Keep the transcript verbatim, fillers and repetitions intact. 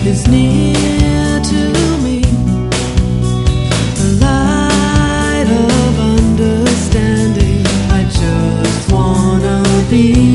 is near to me, the light of understanding. I just wanna be